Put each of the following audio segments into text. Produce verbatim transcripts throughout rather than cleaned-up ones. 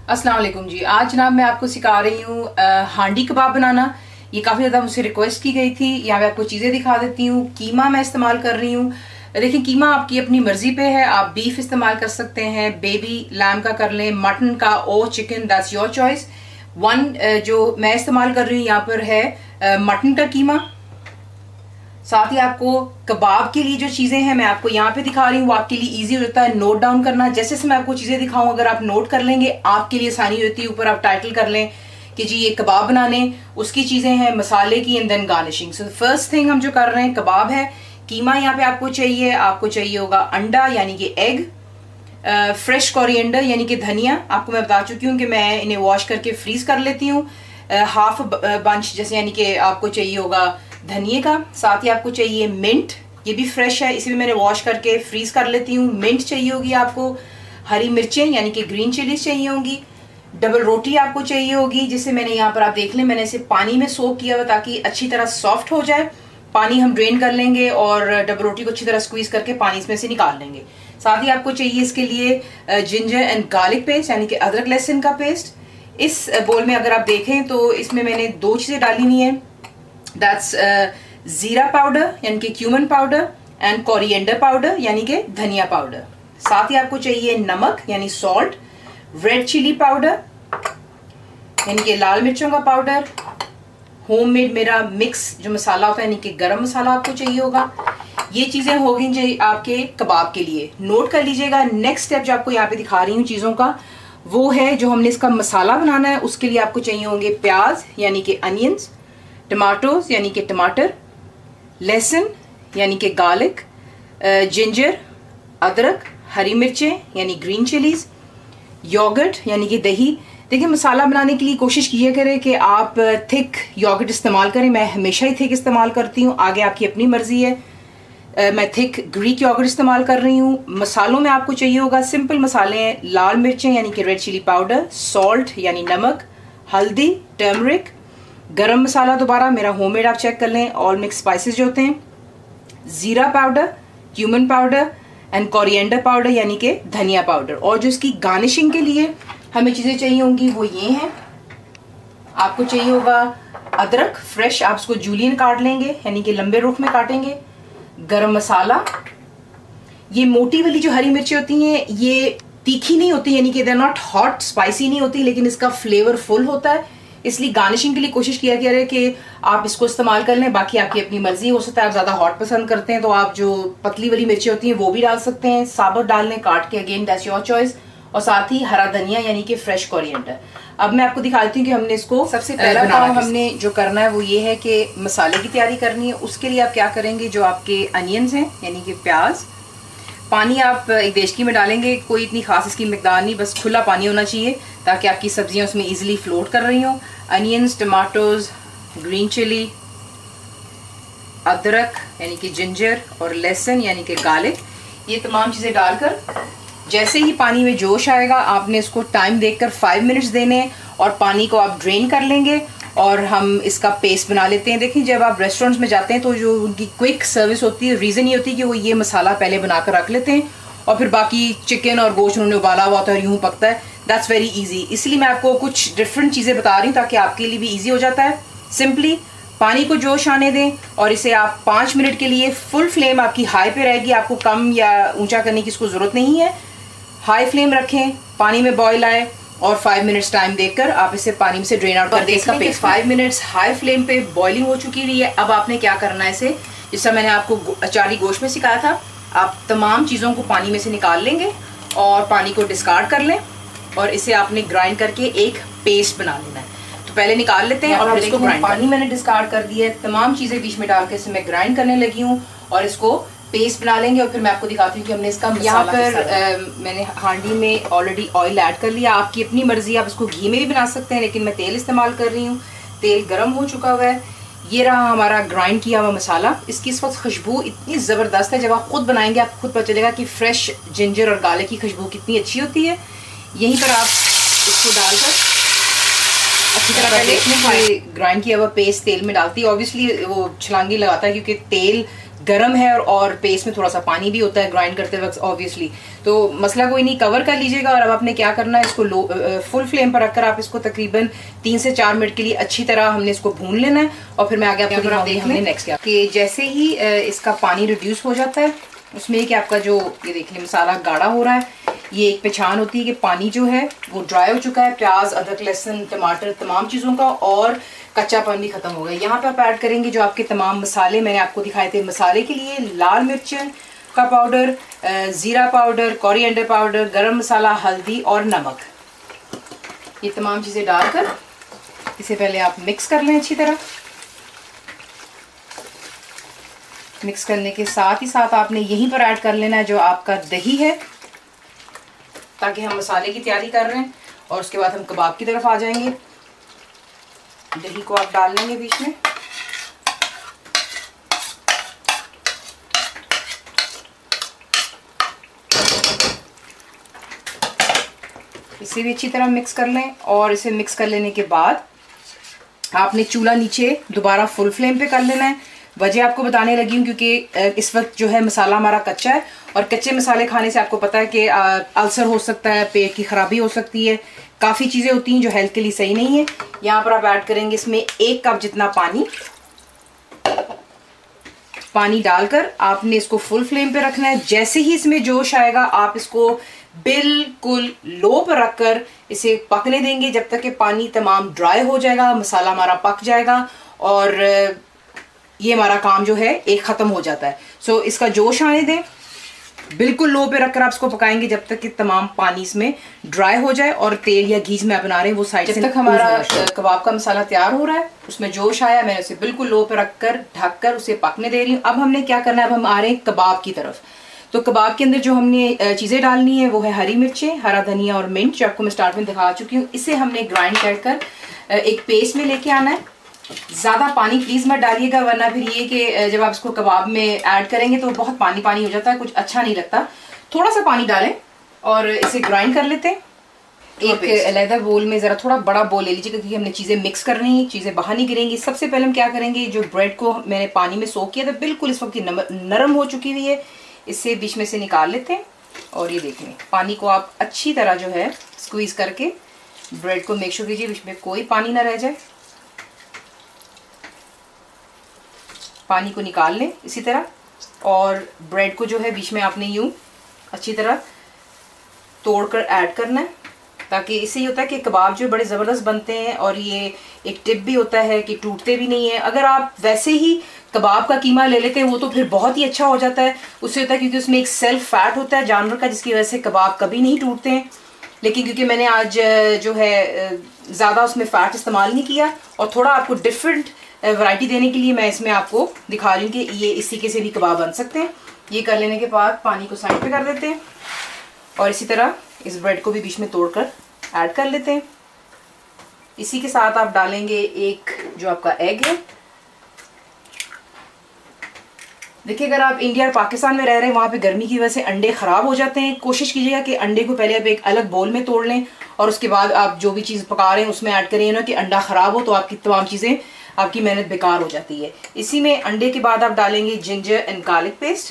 अस्सलाम वालेकुम जी। आज जनाब मैं आपको सिखा रही हूँ हांडी कबाब बनाना। ये काफ़ी ज़्यादा मुझसे रिक्वेस्ट की गई थी। यहाँ पे आपको चीज़ें दिखा देती हूँ। कीमा मैं इस्तेमाल कर रही हूँ। देखिए, कीमा आपकी अपनी मर्जी पे है। आप बीफ इस्तेमाल कर सकते हैं, बेबी लैम का कर लें, मटन का और chicken, that's your choice. One जो मैं इस्तेमाल कर रही हूँ यहाँ पर है मटन का कीमा। साथ ही आपको कबाब के लिए जो चीजें हैं मैं आपको यहाँ पे दिखा रही हूँ, वो आपके लिए इजी हो जाता है नोट डाउन करना। जैसे जैसे मैं आपको चीजें दिखाऊं, अगर आप नोट कर लेंगे आपके लिए आसानी होती है। ऊपर आप टाइटल कर लें कि जी ये कबाब बनाने, उसकी चीजें हैं मसाले की and then garnishing. So first thing हम जो कर रहे हैं कबाब है। कीमा यहाँ पे आपको चाहिए, आपको चाहिए होगा अंडा यानी कि एग, फ्रेश कोरिएंडर यानी कि धनिया। आपको मैं बता चुकी हूँ कि मैं इन्हें वॉश करके फ्रीज कर लेती हूँ। हाफ बंच जैसे यानी कि आपको चाहिए होगा धनिए का। साथ ही आपको चाहिए मिंट, ये भी फ्रेश है, इसे भी मैंने वॉश करके फ्रीज कर लेती हूँ। मिंट चाहिए होगी आपको। हरी मिर्चें यानी कि ग्रीन चिलीज चाहिए होंगी। डबल रोटी आपको चाहिए होगी, जिसे मैंने यहाँ पर आप देख लें मैंने इसे पानी में सोक किया हुआ ताकि अच्छी तरह सॉफ्ट हो जाए। पानी हम ड्रेन कर लेंगे और डबल रोटी को अच्छी तरह स्क्वीज करके पानी इसमें से निकाल लेंगे। साथ ही आपको चाहिए इसके लिए जिंजर एंड गार्लिक पेस्ट यानी कि अदरक लहसुन का पेस्ट। इस बोल में अगर आप देखें तो इसमें मैंने दो चीजें डाली हुई हैं, दैट्स जीरा पाउडर यानी कि cumin powder and coriander powder यानी कि धनिया पाउडर। साथ ही आपको चाहिए नमक यानी सॉल्ट, रेड चिली पाउडर यानी कि लाल मिर्चों का पाउडर, होममेड मेरा मिक्स जो मसाला होता है यानी कि गरम मसाला आपको चाहिए होगा। ये चीजें होगी जो आपके कबाब के लिए। नोट कर लीजिएगा। नेक्स्ट स्टेप जो आपको यहाँ पे दिखा रही हूँ चीजों का, वो है जो हमने इसका मसाला बनाना है। उसके लिए आपको चाहिए होंगे प्याज यानी कि अनियंस, टमाटोज यानी कि टमाटर, लहसुन यानी कि गार्लिक, जिंजर, अदरक, हरी मिर्चें यानी ग्रीन चिलीज, योगर्ट यानी कि दही। देखिए, मसाला बनाने के लिए कोशिश कीजिए करें कि आप थिक योगर्ट इस्तेमाल करें। मैं हमेशा ही थिक इस्तेमाल करती हूँ, आगे आपकी अपनी मर्जी है। uh, मैं थिक ग्रीक योगर्ट इस्तेमाल कर रही हूँ। मसालों में आपको चाहिए होगा सिंपल मसाले हैं, लाल मिर्चें यानी कि रेड चिली पाउडर, सॉल्ट यानी नमक, हल्दी, टर्मरिक, गरम मसाला दोबारा मेरा होममेड आप चेक कर लें, ऑल मिक्स स्पाइसेस जो होते हैं, जीरा powder, cumin powder and coriander powder यानी कि धनिया पाउडर। और जो इसकी गार्निशिंग के लिए हमें चीजें चाहिए होंगी वो ये हैं। आपको चाहिए होगा अदरक फ्रेश, आप उसको जूलियन काट लेंगे यानी कि लंबे रुख में काटेंगे। गरम मसाला, ये मोटी वाली जो हरी मिर्ची होती हैं ये तीखी नहीं होती यानी कि they are not hot, spicy नहीं होती, लेकिन इसका फ्लेवर फुल होता है। इसलिए गार्निशिंग के लिए कोशिश किया गया है कि आप इसको इस्तेमाल कर लें। बाकी आपकी अपनी मर्जी, हो सकता है आप ज्यादा हॉट पसंद करते हैं तो आप जो पतली वाली मिर्ची होती हैं वो भी डाल सकते हैं, साबुत डाल लें काट के, अगेन दैट्स योर चॉइस। और साथ ही हरा धनिया यानी कि फ्रेश कोरिएंडर। अब मैं आपको दिखाती हूँ कि हमने इसको सबसे पहला काम हमने जो करना है वो ये है कि मसाले की तैयारी करनी है। उसके लिए आप क्या करेंगे, जो आपके अनियंस हैं यानी कि प्याज, पानी आप एक देशकी में डालेंगे, कोई इतनी खास इसकी मिकदार नहीं, बस खुला पानी होना चाहिए ताकि आपकी सब्जियां उसमें इजीली फ्लोट कर रही हों। अनियंस, टमाटोज, ग्रीन चिली, अदरक यानी कि जिंजर और लहसुन यानी कि गार्लिक, ये तमाम चीज़ें डालकर जैसे ही पानी में जोश आएगा आपने इसको टाइम देखकर फाइव मिनट्स देने और पानी को आप ड्रेन कर लेंगे और हम इसका पेस्ट बना लेते हैं। देखिए, जब आप रेस्टोरेंट्स में जाते हैं तो जो उनकी क्विक सर्विस होती है, रीज़न ये होती है कि वो ये मसाला पहले बनाकर रख लेते हैं और फिर बाकी चिकन और गोश्त उन्होंने उबाला हुआ होता है और यूँ पकता है। That's very easy. इसलिए मैं आपको कुछ डिफरेंट चीज़ें बता रही हूँ ताकि आपके लिए भी ईजी हो जाता है। सिंपली पानी को जोश आने दें और इसे आप पाँच मिनट के लिए, फुल फ्लेम आपकी हाई पे रहेगी, आपको कम या ऊँचा करने की इसको ज़रूरत नहीं है। हाई फ्लेम रखें, पानी में बॉईल आए और फाइव मिनट्स टाइम देकर आप इसे पानी में से ड्रेन आउट कर दें। इसका paste five minutes high flame पे बॉइलिंग हो चुकी हुई है। अब आपने क्या करना है, इसे जिससे मैंने आपको अचारी गोश्त में सिखाया था, आप तमाम चीज़ों को पानी में से निकाल लेंगे और पानी को डिस्कार्ड कर लें और इसे आपने ग्राइंड करके एक पेस्ट बना लेना है। तो पहले निकाल लेते हैं और फिर इसको ग्राइंड। पानी मैंने डिस्कार्ड कर दिया है, तमाम चीज़ें बीच में डाल के इसे मैं ग्राइंड करने लगी हूँ और इसको पेस्ट बना लेंगे। और फिर मैं आपको दिखाती हूँ कि हमने इसका यहाँ पर आ, मैंने हांडी में ऑलरेडी ऑयल ऐड कर लिया। आपकी अपनी मर्जी, आप इसको घी में भी बना सकते हैं, लेकिन मैं तेल इस्तेमाल कर रही हूँ। तेल गर्म हो चुका हुआ है। ये रहा हमारा ग्राइंड किया हुआ मसाला। इसकी इस वक्त खुशबू इतनी ज़बरदस्त है, जब आप खुद बनाएंगे आपको खुद पता चलेगा कि फ्रेश जिंजर और गार्लिक की खुशबू कितनी अच्छी होती है। यहीं पर आप इसको डालकर अच्छी तरह पहले ग्राइंड किया हुआ पेस्ट तेल में डालती है। ऑब्वियसली वो छलांगी लगाता है क्योंकि तेल गर्म है और, और पेस्ट में थोड़ा सा पानी भी होता है ग्राइंड करते वक्त ऑब्वियसली, तो मसला कोई नहीं, कवर कर लीजिएगा। और अब आपने क्या करना है, इसको लो फुल फ्लेम पर रखकर आप इसको तकरीबन तीन से चार मिनट के लिए अच्छी तरह हमने इसको भून लेना है। और फिर मैं आगे आपको दिखाऊंगी हमने नेक्स्ट क्या कि जैसे ही इसका पानी रिड्यूस हो जाता है उसमें कि आपका जो ये देख लें मसाला गाढ़ा हो रहा है, ये एक पहचान होती है कि पानी जो है वो ड्राई हो चुका है, प्याज अदरक लहसुन टमाटर तमाम चीज़ों का, और कच्चापन भी खत्म हो गया। यहाँ पे आप ऐड करेंगे जो आपके तमाम मसाले मैंने आपको दिखाए थे। मसाले के लिए लाल मिर्च का पाउडर, ज़ीरा पाउडर, कोरिएंडर पाउडर, गरम मसाला, हल्दी और नमक, ये तमाम चीज़ें डालकर इसे पहले आप मिक्स कर लें अच्छी तरह। मिक्स करने के साथ ही साथ आपने यहीं पर ऐड कर लेना है जो आपका दही है, ताकि हम मसाले की तैयारी कर रहे हैं और उसके बाद हम कबाब की तरफ आ जाएंगे। दही को आप डाल लेंगे बीच में। इसे भी अच्छी तरह मिक्स कर लें और इसे मिक्स कर लेने के बाद आपने चूल्हा नीचे दोबारा फुल फ्लेम पे कर लेना है। वजह आपको बताने लगी हूँ क्योंकि इस वक्त जो है मसाला हमारा कच्चा है और कच्चे मसाले खाने से आपको पता है कि अल्सर हो सकता है, पेट की खराबी हो सकती है, काफ़ी चीज़ें होती हैं जो हेल्थ के लिए सही नहीं है। यहाँ पर आप ऐड करेंगे इसमें एक कप जितना पानी। पानी डालकर आपने इसको फुल फ्लेम पे रखना है। जैसे ही इसमें जोश आएगा आप इसको बिल्कुल लो पर रखकर इसे पकने देंगे जब तक कि पानी तमाम ड्राई हो जाएगा, मसाला हमारा पक जाएगा और ये हमारा काम जो है एक ख़त्म हो जाता है। सो so, इसका जोश आने दें, बिल्कुल लो पे रखकर आप इसको पकाएंगे जब तक कि तमाम पानी इसमें ड्राई हो जाए और तेल या घी में आप बना रहे हैं वो साइड से। जब तक हमारा कबाब का मसाला तैयार हो रहा है, उसमें जोश आया, मैंने उसे बिल्कुल लो पे रखकर ढककर उसे पकने दे रही हूँ। अब हमने क्या करना है, अब हम आ रहे हैं कबाब की तरफ। तो कबाब के अंदर जो हमने चीज़ें डालनी है वो है हरी मिर्चें, हरा धनिया और मिर्च, जो आपको मैं स्टार्ट में दिखा चुकी हूँ। इसे हमने ग्राइंड कर एक पेस्ट में लेके आना है। ज़्यादा पानी प्लीज़ मत डालिएगा, वरना फिर ये कि जब आप इसको कबाब में ऐड करेंगे तो बहुत पानी पानी हो जाता है, कुछ अच्छा नहीं लगता। थोड़ा सा पानी डालें और इसे ग्राइंड कर लेते हैं। एक अलहदा बोल में ज़रा थोड़ा बड़ा बोल ले लीजिए क्योंकि हमने चीज़ें मिक्स करनी है, चीज़ें बाहर नहीं गिरेंगी। सबसे पहले हम क्या करेंगे, जो ब्रेड को मैंने पानी में सोक किया था बिल्कुल इस वक्त नरम हो चुकी हुई है, इससे बीच में से निकाल लेते हैं। और ये देख लें, पानी को आप अच्छी तरह जो है स्क्वीज़ करके ब्रेड को मेक श्योर कीजिए बीच में कोई पानी ना रह जाए। पानी को निकाल लें इसी तरह, और ब्रेड को जो है बीच में आपने यूं अच्छी तरह तोड़कर ऐड करना है, ताकि इससे ये होता है कि कबाब जो बड़े ज़बरदस्त बनते हैं। और ये एक टिप भी होता है कि टूटते भी नहीं है। अगर आप वैसे ही कबाब का कीमा ले लेते हैं वो तो फिर बहुत ही अच्छा हो जाता है। उससे होता है क्योंकि उसमें एक सेल्फ फैट होता है जानवर का, जिसकी वजह से कबाब कभी नहीं टूटते हैं। लेकिन क्योंकि मैंने आज जो है ज़्यादा उसमें फ़ैट इस्तेमाल नहीं किया और थोड़ा आपको डिफरेंट वैरायटी देने के लिए मैं इसमें आपको दिखा रही हूँ कि ये इस तरीके से भी कबाब बन सकते हैं। ये कर लेने के बाद पानी को साइड पे कर देते हैं और इसी तरह इस ब्रेड को भी बीच में तोड़कर ऐड कर लेते हैं। इसी के साथ आप डालेंगे एक जो आपका एग है। देखिए, अगर आप इंडिया और पाकिस्तान में रह रहे हैं वहाँ पे गर्मी की वजह से अंडे ख़राब हो जाते हैं। कोशिश कीजिएगा कि अंडे को पहले आप एक अलग बोल में तोड़ लें और उसके बाद आप जो भी चीज़ पका रहे हैं उसमें ऐड करें ना कि अंडा ख़राब हो तो आपकी तमाम चीज़ें, आपकी मेहनत बेकार हो जाती है। इसी में अंडे के बाद आप डालेंगे ginger and garlic paste,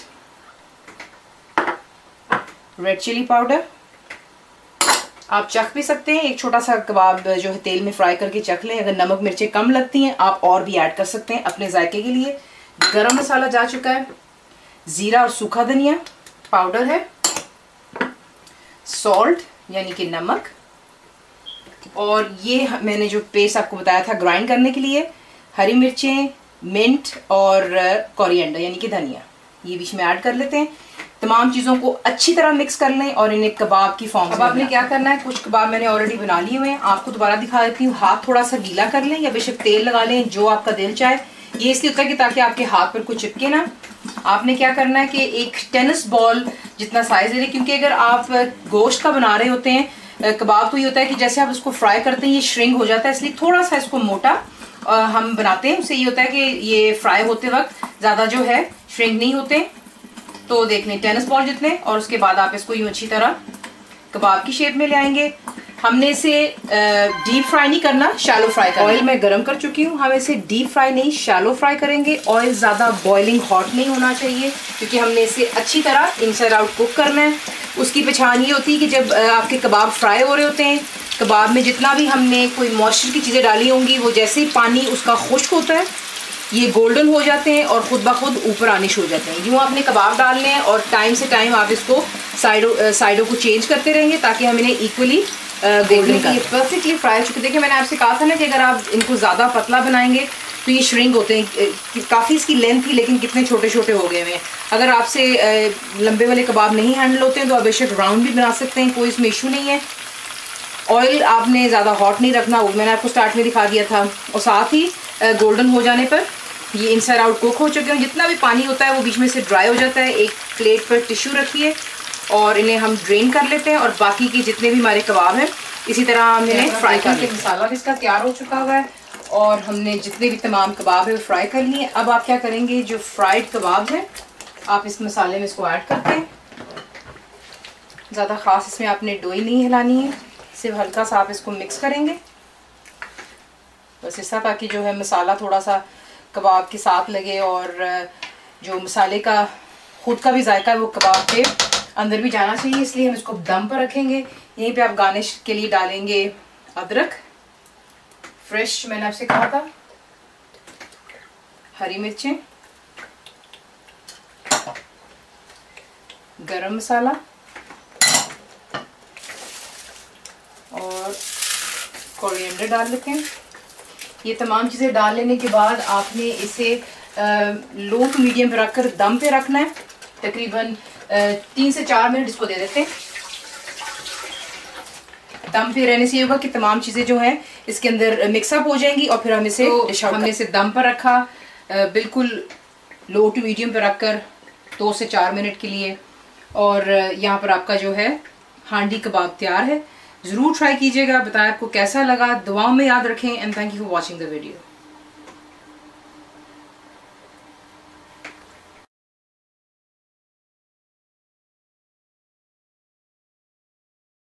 red chilli powder. आप चख भी सकते हैं, एक छोटा सा कबाब जो है तेल में फ्राई करके चख लें। अगर नमक मिर्चें कम लगती हैं आप और भी ऐड कर सकते हैं अपने जायके के लिए। गरम मसाला जा चुका है, ज़ीरा और सूखा धनिया पाउडर है, सॉल्ट यानी कि नमक, और ये मैंने जो पेस्ट आपको बताया था ग्राइंड करने के लिए, हरी मिर्चें, मिंट और कोरिएंडर यानी कि धनिया, ये बीच में ऐड कर लेते हैं। तमाम चीज़ों को अच्छी तरह मिक्स कर लें और इन्हें कबाब की फॉर्म में। अब आपने क्या करना है, कुछ कबाब मैंने ऑलरेडी बना लिए हुए हैं, आपको दोबारा दिखा देती हूँ। हाथ थोड़ा सा गीला कर लें या बेशक तेल लगा लें, जो आपका दिल चाहे। ये इसलिए होता है कि ताकि आपके हाथ पर कुछ चिपके ना। आपने क्या करना है कि एक टेनिस बॉल जितना साइज ले लें, क्योंकि अगर आप गोश्त का बना रहे होते हैं कबाब तो ये होता है कि जैसे आप उसको फ्राई करते हैं ये श्रिंक हो जाता है, इसलिए थोड़ा सा इसको मोटा हम बनाते हैं। उससे ये होता है कि ये फ्राई होते वक्त ज़्यादा जो है श्रिंक नहीं होते। तो देख लें टेनिस बॉल जितने, और उसके बाद आप इसको यूँ अच्छी तरह कबाब की शेप में ले आएंगे। हमने इसे डीप फ्राई नहीं करना, शैलो फ्राई करना। ऑयल मैं गरम कर चुकी हूँ, हम इसे डीप फ्राई नहीं शैलो फ्राई करेंगे। ऑयल ज़्यादा बॉइलिंग हॉट नहीं होना चाहिए क्योंकि हमने इसे अच्छी तरह इनसाइड आउट कुक करना है। उसकी पहचान ये होती है कि जब आपके कबाब फ्राई हो रहे होते हैं, कबाब में जितना भी हमने कोई मॉइस्चर की चीज़ें डाली होंगी वो जैसे ही पानी उसका खुश्क होता है ये गोल्डन हो जाते हैं और ख़ुद ब खुद ऊपर आने शुरू हो जाते हैं। यूँ आपने कबाब डालने हैं और टाइम से टाइम आप इसको साइडों साइडों को चेंज करते रहेंगे ताकि हम इन्हें इक्वली गोल्डन करें। परफेक्टली फ्राई हो चुके। देखिए मैंने आपसे कहा था ना कि अगर आप इनको ज़्यादा पतला बनाएंगे तो ये श्रिंक होते हैं। काफ़ी इसकी लेंथ थी लेकिन कितने छोटे छोटे हो गए हैं। अगर आपसे लंबे वाले कबाब नहीं हैंडल होते हैं तो आप बेशक राउंड भी बना सकते हैं, कोई इसमें इशू नहीं है। ऑयल आपने ज़्यादा हॉट नहीं रखना, वो मैंने आपको स्टार्ट में दिखा दिया था। और साथ ही गोल्डन हो जाने पर ये इनसाइड आउट कुक हो चुके हैं। जितना भी पानी होता है वो बीच में से ड्राई हो जाता है। एक प्लेट पर टिश्यू रखिए और इन्हें हम ड्रेन कर लेते हैं और बाकी के जितने भी हमारे कबाब हैं इसी तरह हम इन्हें फ्राई कर लेते हैं। मसाला भी इसका तैयार हो चुका हुआ है और हमने जितने भी तमाम कबाब है वो फ्राई कर लिए। अब आप क्या करेंगे, जो फ्राइड कबाब है आप इस मसाले में इसको ऐड करते हैं। ज़्यादा ख़ास इसमें आपने डोई नहीं हिलानी है, सिर्फ हल्का सा आप इसको मिक्स करेंगे बस इस तरह, ताकि जो है मसाला थोड़ा सा कबाब के साथ लगे और जो मसाले का खुद का भी जायका है वो कबाब के अंदर भी जाना चाहिए। इसलिए हम इसको दम पर रखेंगे। यहीं पे आप गार्निश के लिए डालेंगे अदरक फ्रेश, मैंने आपसे कहा था, हरी मिर्चें, गरम मसाला और कोरिएंडर डाल लेते हैं। ये तमाम चीज़ें डाल लेने के बाद आपने इसे लो टू मीडियम पे रखकर दम पे रखना है। तकरीबन तीन से चार मिनट इसको दे देते हैं। दम पे रहने से ये होगा कि तमाम चीज़ें जो हैं इसके अंदर मिक्सअप हो जाएंगी और फिर हम इसे तो हमने इसे दम पर रखा, बिल्कुल लो टू मीडियम पे रखकर दो से चार मिनट के लिए। और यहाँ पर आपका जो है हांडी कबाब तैयार है। ज़रूर ट्राई कीजिएगा, बताएं आपको कैसा लगा, दुआओं में याद रखें and thank you for watching the video.